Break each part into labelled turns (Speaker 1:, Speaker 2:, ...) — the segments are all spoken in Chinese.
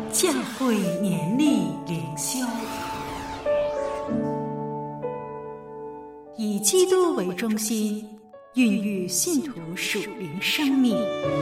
Speaker 1: 教会年历灵修，以基督为中心，孕育信徒属灵生命。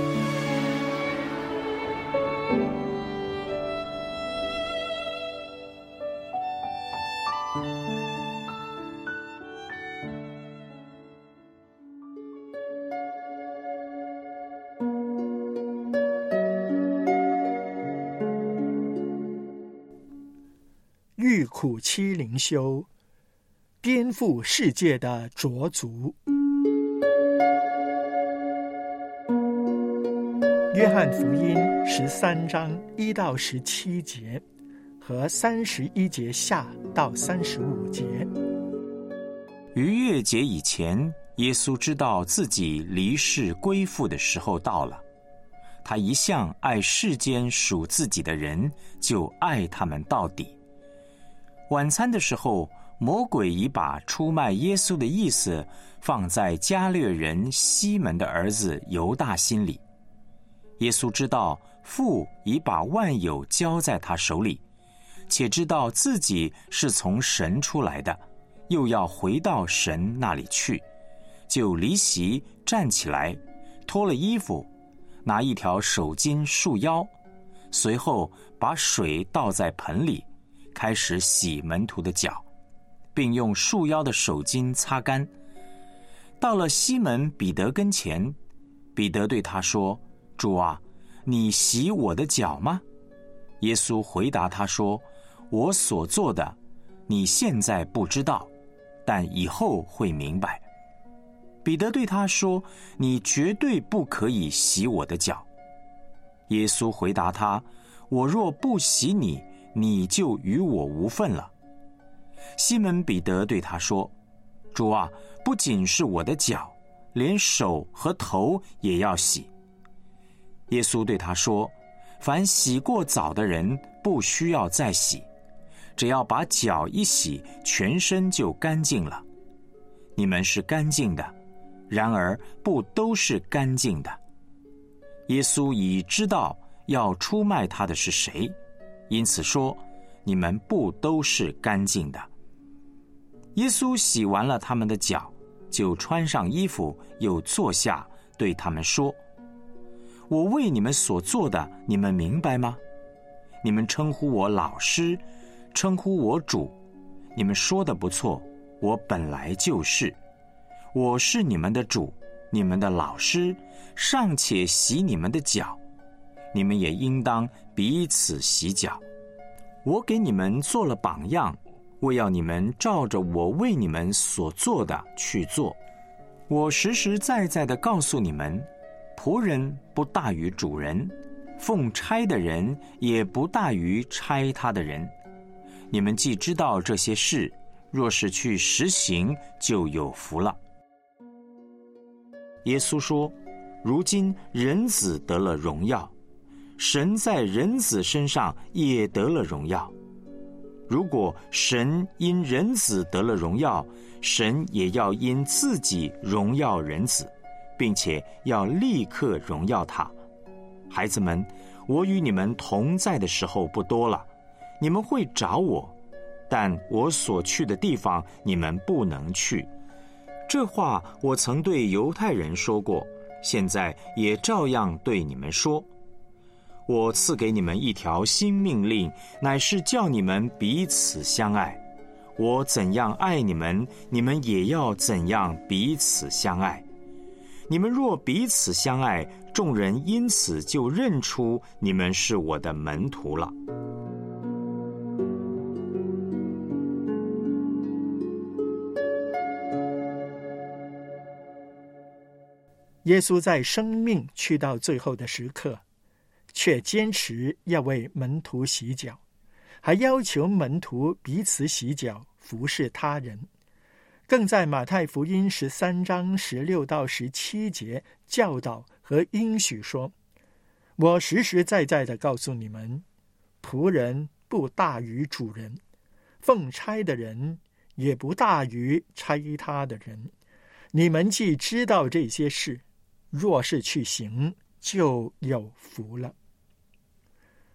Speaker 2: 遇苦期灵修，颠覆世界的浊族。约翰福音13章1到17节和31节下到35节。
Speaker 3: 逾越节以前，耶稣知道自己离世归父的时候到了。他一向爱世间属自己的人，就爱他们到底。晚餐的时候，魔鬼已把出卖耶稣的意思放在加略人西门的儿子犹大心里。耶稣知道父已把万有交在他手里，且知道自己是从神出来的，又要回到神那里去，就离席站起来，脱了衣服，拿一条手巾束腰，随后把水倒在盆里，开始洗门徒的脚，并用束腰的手巾擦干。到了西门彼得跟前，彼得对他说：主啊，你洗我的脚吗？耶稣回答他说：我所做的，你现在不知道，但以后会明白。彼得对他说：你绝对不可以洗我的脚。耶稣回答他：我若不洗你，你就与我无份了。西门彼得对他说：主啊，不仅是我的脚，连手和头也要洗。耶稣对他说：凡洗过澡的人不需要再洗，只要把脚一洗，全身就干净了。你们是干净的，然而不都是干净的。耶稣已知道要出卖他的是谁，因此说，你们不都是干净的。耶稣洗完了他们的脚，就穿上衣服，又坐下，对他们说：我为你们所做的，你们明白吗？你们称呼我老师，称呼我主，你们说的不错，我本来就是。我是你们的主，你们的老师，尚且洗你们的脚，你们也应当彼此洗脚。我给你们做了榜样，为要你们照着我为你们所做的去做。我实实在在地告诉你们，仆人不大于主人，奉差的人也不大于差他的人。你们既知道这些事，若是去实行，就有福了。耶稣说：如今人子得了荣耀，神在人子身上也得了荣耀。如果神因人子得了荣耀，神也要因自己荣耀人子，并且要立刻荣耀他。孩子们，我与你们同在的时候不多了，你们会找我，但我所去的地方你们不能去。这话我曾对犹太人说过，现在也照样对你们说。我赐给你们一条新命令，乃是叫你们彼此相爱。我怎样爱你们，你们也要怎样彼此相爱。你们若彼此相爱，众人因此就认出你们是我的门徒了。
Speaker 2: 耶稣在生命去到最后的时刻，却坚持要为门徒洗脚，还要求门徒彼此洗脚，服侍他人。更在马太福音13章16到17节教导和应许说：我实实在在地告诉你们，仆人不大于主人，奉差的人也不大于差他的人。你们既知道这些事，若是去行，就有福了。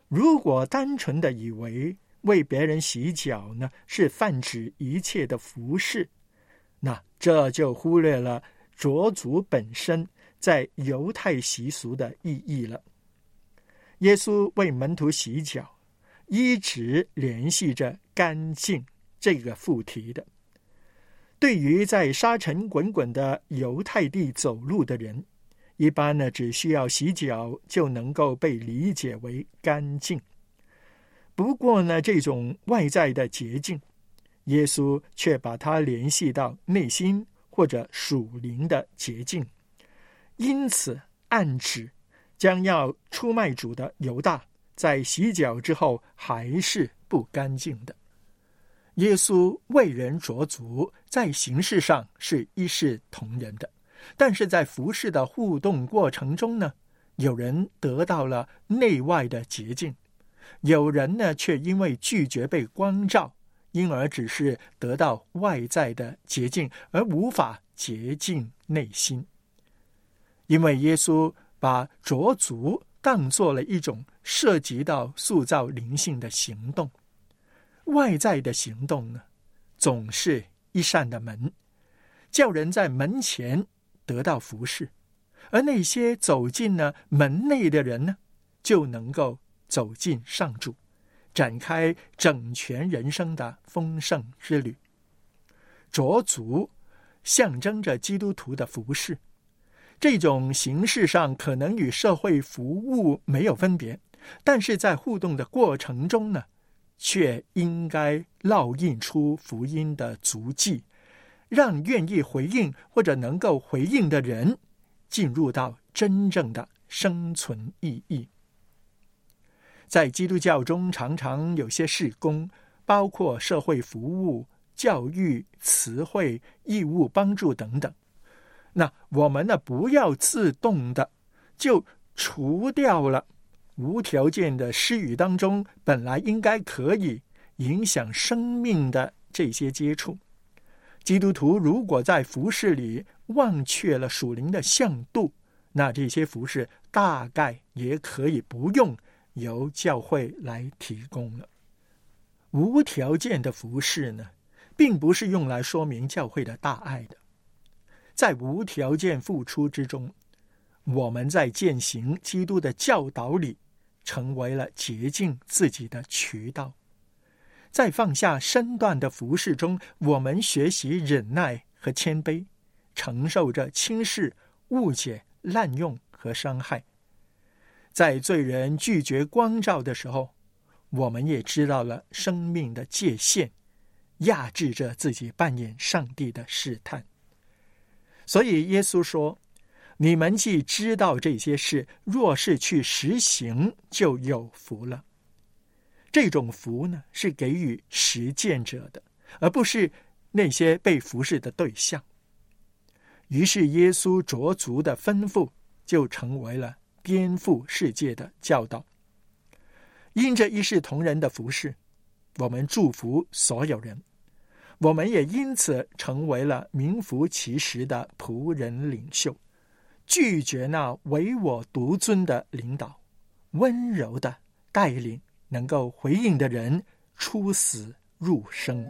Speaker 2: 如果单纯的以为为别人洗脚呢是泛指一切的服事，那这就忽略了着足本身在犹太习俗的意义了。耶稣为门徒洗脚，一直联系着干净这个副题的。对于在沙尘滚滚的犹太地走路的人，一般呢只需要洗脚就能够被理解为干净。不过呢，这种外在的洁净，耶稣却把它联系到内心或者属灵的洁净，因此暗指将要出卖主的犹大在洗脚之后还是不干净的。耶稣为人着足，在形式上是一视同仁的，但是在服事的互动过程中呢，有人得到了内外的洁净，有人呢却因为拒绝被光照，因而只是得到外在的洁净，而无法洁净内心。因为耶稣把着足当作了一种涉及到塑造灵性的行动，外在的行动呢，总是一扇的门，叫人在门前得到服事，而那些走进了门内的人呢，就能够走进上主，展开整全人生的丰盛之旅。着足象征着基督徒的服事，这种形式上可能与社会服务没有分别，但是在互动的过程中呢，却应该烙印出福音的足迹，让愿意回应或者能够回应的人进入到真正的生存意义。在基督教中，常常有些事工，包括社会服务、教育、词汇、义务帮助等等。那我们呢，不要自动的就除掉了无条件的施予当中本来应该可以影响生命的这些接触。基督徒如果在服事里忘却了属灵的向度，那这些服事大概也可以不用由教会来提供了。无条件的服事呢，并不是用来说明教会的大爱的。在无条件付出之中，我们在践行基督的教导里成为了洁净自己的渠道。在放下身段的服事中，我们学习忍耐和谦卑，承受着轻视、误解、滥用和伤害。在罪人拒绝光照的时候，我们也知道了生命的界限，压制着自己扮演上帝的试探。所以耶稣说，你们既知道这些事，若是去实行，就有福了。这种福呢，是给予实践者的，而不是那些被服侍的对象。于是耶稣着足的吩咐就成为了颠覆世界的教导。因着一视同仁的服侍，我们祝福所有人，我们也因此成为了名副其实的仆人领袖，拒绝那唯我独尊的领导，温柔的带领能够回应的人出死入生。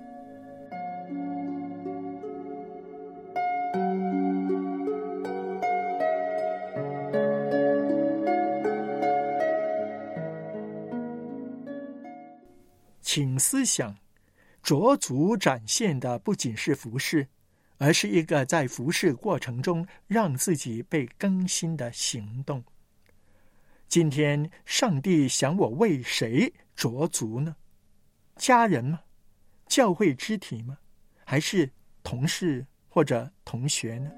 Speaker 2: 请思想，着足展现的不仅是服事，而是一个在服事过程中让自己被更新的行动。今天上帝想我为谁着足呢？家人吗？教会肢体吗？还是同事或者同学呢？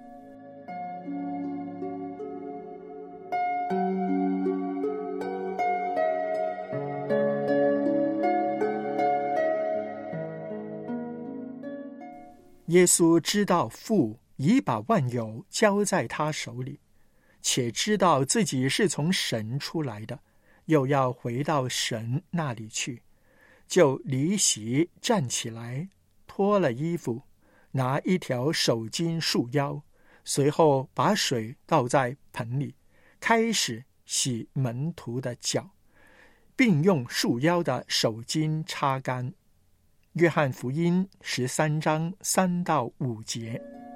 Speaker 2: 耶稣知道父已把万有交在他手里，且知道自己是从神出来的，又要回到神那里去，就离席站起来，脱了衣服，拿一条手巾束腰，随后把水倒在盆里，开始洗门徒的脚， 并用束腰的手巾擦干。约翰福音13章3到5节。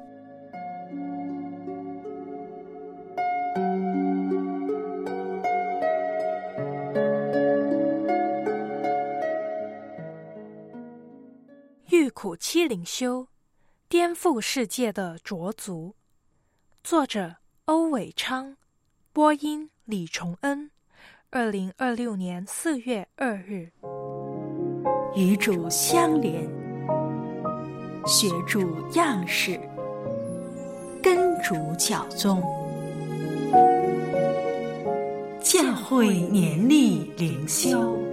Speaker 4: 遇苦七灵修，颠覆世界的浊族。作者欧伟昌，播音李崇恩。2026年4月2日。
Speaker 1: 与主相连，学主样式，跟主教宗。教会年历灵修。